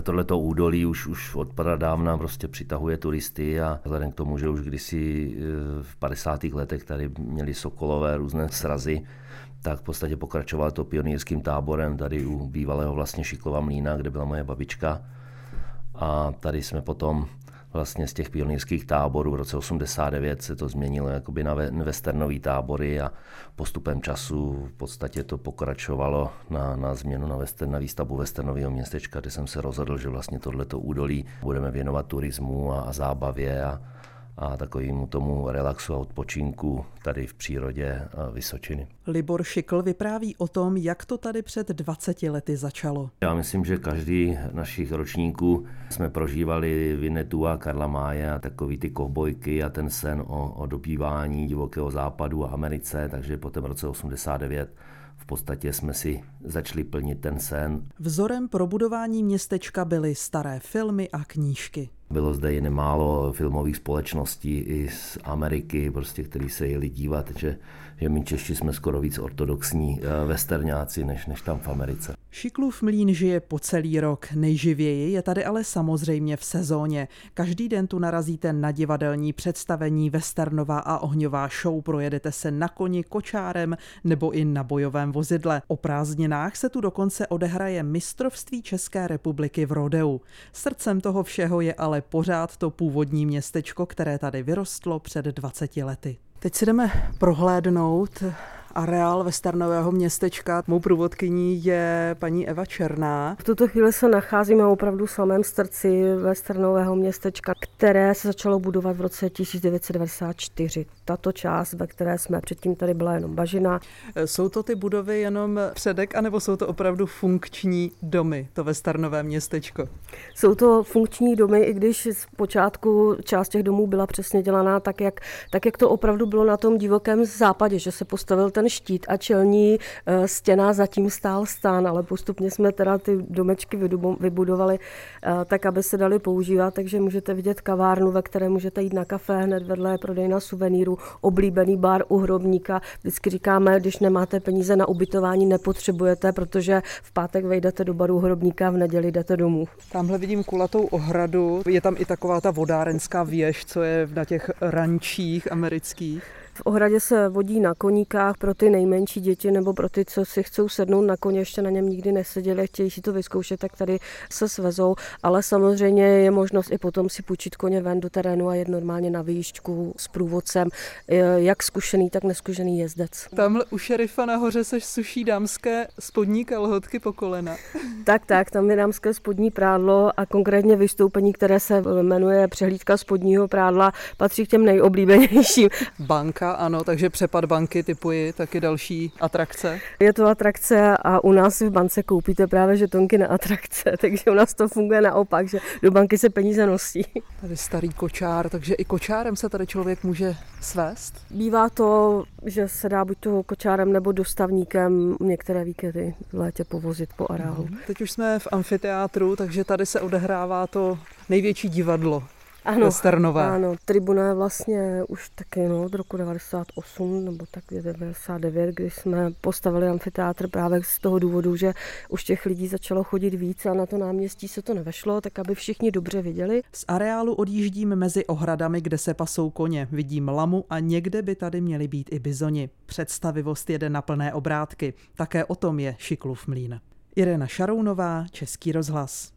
Tohleto údolí už od pradávna prostě přitahuje turisty a vzhledem k tomu, že už kdysi v 50. letech tady měli sokolové různé srazy, tak v podstatě pokračoval to pionýrským táborem tady u bývalého vlastně Šiklova mlýna, kde byla moje babička. A tady jsme potom vlastně z těch pionýrských táborů v roce 89 se to změnilo jakoby na westernový tábory a postupem času v podstatě to pokračovalo na změnu na výstavbu westernového městečka, kde jsem se rozhodl, že vlastně tohleto údolí budeme věnovat turismu a zábavě a takovému tomu relaxu a odpočinku tady v přírodě Vysočiny. Libor Šikl vypráví o tom, jak to tady před 20 lety začalo. Já myslím, že každý našich ročníků jsme prožívali Vinetu a Karla Maye a takový ty kovbojky a ten sen o dobývání divokého západu a Americe, takže po tom roce 89 v podstatě jsme si začali plnit ten sen. Vzorem pro budování městečka byly staré filmy a knížky. Bylo zde i nemálo filmových společností i z Ameriky, prostě, který se jeli dívat, že my Češi jsme skoro víc ortodoxní westerňáci než tam v Americe. Šiklův mlýn žije po celý rok, nejživěji je tady ale samozřejmě v sezóně. Každý den tu narazíte na divadelní představení, westernová a ohňová show, projedete se na koni, kočárem nebo i na bojovém vozidle. O prázdninách se tu dokonce odehraje mistrovství České republiky v rodeu. Srdcem toho všeho je ale pořád to původní městečko, které tady vyrostlo před 20 lety. Teď si jdeme prohlédnout areál westernového městečka. Mou průvodkyní je paní Eva Černá. V tuto chvíli se nacházíme opravdu v samém srdci westernového městečka, které se začalo budovat v roce 1994. Tato část, ve které jsme předtím, tady byla jenom bažina. Jsou to ty budovy jenom předek, anebo jsou to opravdu funkční domy, to westernové městečko? Jsou to funkční domy, i když z počátku část těch domů byla přesně dělaná tak, jak to opravdu bylo na tom divokém západě, že se postavil ten štít a čelní stěna, zatím stál stán, ale postupně jsme teda ty domečky vybudovali tak, aby se daly používat, takže můžete vidět kavárnu, ve které můžete jít na kafe, hned vedle je prodejna suvenýrů, oblíbený bar u Hrobníka. Vždycky říkáme, když nemáte peníze na ubytování, nepotřebujete, protože v pátek vejdete do baru Hrobníka, v neděli jdete domů. Tamhle vidím kulatou ohradu, je tam i taková ta vodárenská věž, co je na těch rančích amerických. V ohradě se vodí na koníkách pro ty nejmenší děti nebo pro ty, co si chcou sednout na koně, ještě na něm nikdy neseděli, chtějí si to vyzkoušet, tak tady se svezou, ale samozřejmě je možnost i potom si půjčit koně ven do terénu a jet normálně na výjížďku s průvodcem, jak zkušený, tak neskušený jezdec. Tamhle u šerifa nahoře se suší dámské spodní kalhotky po kolena. Tak, tam je dámské spodní prádlo a konkrétně vystoupení, které se jmenuje Přehlídka spodního prádla, patří k těm nejoblíbenějším. Banka, ano, takže přepad banky typuji, taky další atrakce. Je to atrakce a u nás v bance koupíte právě žetonky na atrakce, takže u nás to funguje naopak, že do banky se peníze nosí. Tady starý kočár, takže i kočárem se tady člověk může svést? Bývá to, že se dá buď toho kočárem nebo dostavníkem některé víkendy v létě povozit po areálu. Teď už jsme v amfiteátru, takže tady se odehrává to největší divadlo. Ano, tribuna je vlastně už taky od roku 98 nebo tak 99, kdy jsme postavili amfiteátr právě z toho důvodu, že už těch lidí začalo chodit víc a na to náměstí se to nevešlo, tak aby všichni dobře viděli. Z areálu odjíždím mezi ohradami, kde se pasou koně. Vidím lamu a někde by tady měli být i bizoni. Představivost jede na plné obrátky. Také o tom je Šiklův mlýn. Irena Šarounová, Český rozhlas.